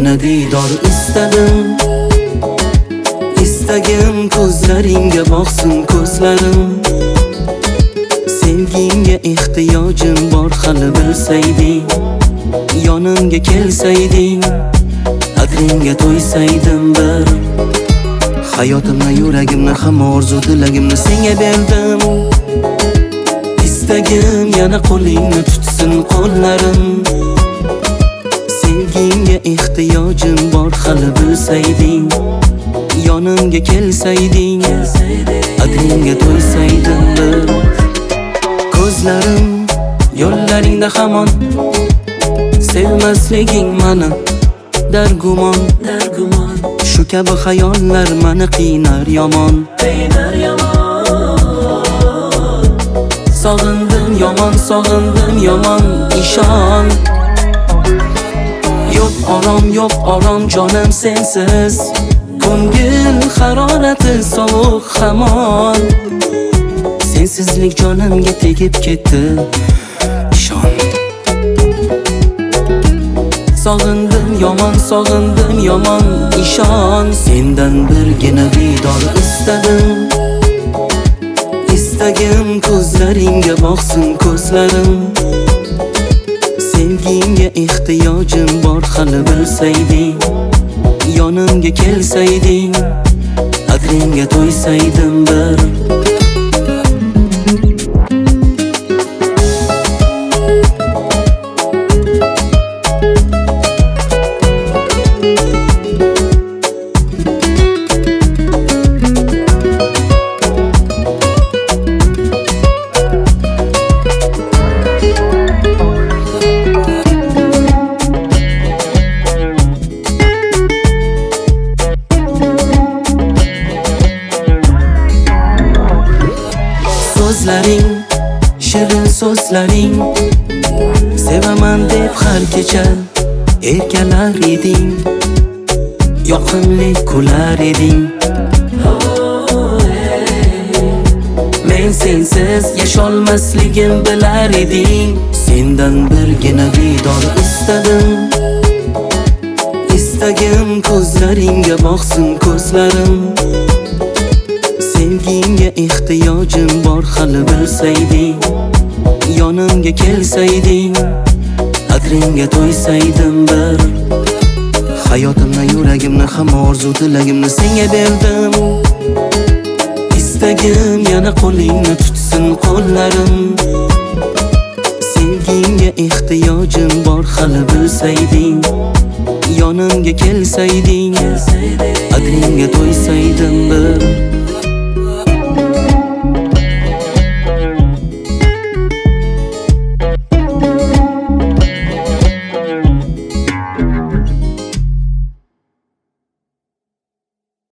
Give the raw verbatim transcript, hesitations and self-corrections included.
birgina diydor istadim. Istagim ko'zlaringga boqsin ko'zlarim. Sevgingga ehtiyojim bor hali bilsayding, yonimga kelsayding, qadringga to'ysaydim bir. Hayotimni, yuragimni, hamma orzu tilagimni senga berdim. Istagim yana qo'lingni tutsin qo'llarim. Sevgingga ehtiyojim bor hali bilsayding, yonimga kelsayding, qadringga to'ysaydim bir. Ko'zlarim yo'llaringda hamon, sevmasliging mani dargumon, dargumon. Shu kabi xayollar mani qiynar yomon, qiynar yomon. Sog'indim yomon, sog'indim yomon, ishon. Yo'q orom, yo'q orom jonim sensiz. Ko'ngil harorati sovuq hamon. Sensizlik jonimga tegib ketdi, ishon. Sog'indim yomon, sog'indim yomon, ishon. Sendan birgina diydor istadim. Istagim ko'zlaringga boqsin ko'zlarim. Sevgingga ehtiyojim bor hali bilsayding, yonimga kelsayding, qadringga to'ysaydim bir. So'zlaring, shirin so'zlaring, sevaman deb har kecha erkalar eding, yoqimli kular eding. Men sensiz yasholmasligim bilar eding. Sendan birgina diydor istadim. Istagim ko'zlaringga boqsin ko'zlarim. Sevgingga ehtiyojim bor hali bilsayding, yonimga kelsayding, qadringga to'ysaydim bir. Hayotimni, yuragimni, hamma orzu tilagimni senga berdim. Istagim yana qo'lingni tutsin qo'llarim. Sevgingga ehtiyojim bor hali bilsayding, yonimga kelsayding, qadringga to'ysaydim bir.